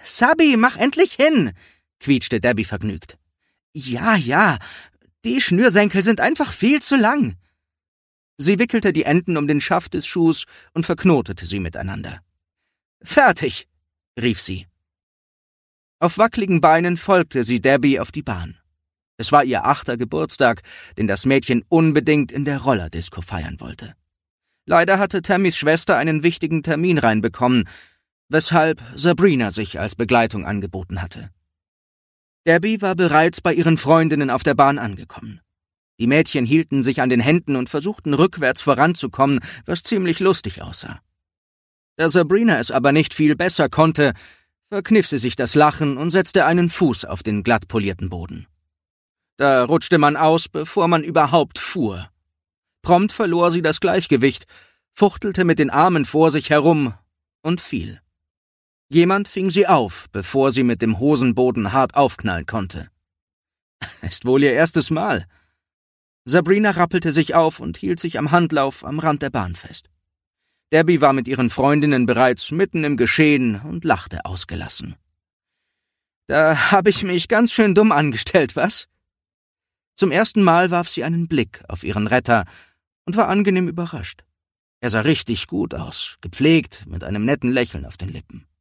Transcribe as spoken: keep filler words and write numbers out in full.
Sabi, mach endlich hin, quietschte Debbie vergnügt. Ja, ja, die Schnürsenkel sind einfach viel zu lang. Sie wickelte die Enden um den Schaft des Schuhs und verknotete sie miteinander. »Fertig«, rief sie. Auf wackligen Beinen folgte sie Debbie auf die Bahn. Es war ihr achter Geburtstag, den das Mädchen unbedingt in der Rollerdisco feiern wollte. Leider hatte Tammys Schwester einen wichtigen Termin reinbekommen, weshalb Sabrina sich als Begleitung angeboten hatte. Debbie war bereits bei ihren Freundinnen auf der Bahn angekommen. Die Mädchen hielten sich an den Händen und versuchten rückwärts voranzukommen, was ziemlich lustig aussah. Da Sabrina es aber nicht viel besser konnte, verkniff sie sich das Lachen und setzte einen Fuß auf den glatt polierten Boden. Da rutschte man aus, bevor man überhaupt fuhr. Prompt verlor sie das Gleichgewicht, fuchtelte mit den Armen vor sich herum und fiel. Jemand fing sie auf, bevor sie mit dem Hosenboden hart aufknallen konnte. Ist wohl ihr erstes Mal. Sabrina rappelte sich auf und hielt sich am Handlauf am Rand der Bahn fest. Debbie war mit ihren Freundinnen bereits mitten im Geschehen und lachte ausgelassen. »Da habe ich mich ganz schön dumm angestellt, was?« Zum ersten Mal warf sie einen Blick auf ihren Retter und war angenehm überrascht. Er sah richtig gut aus, gepflegt, mit einem netten Lächeln auf den Lippen.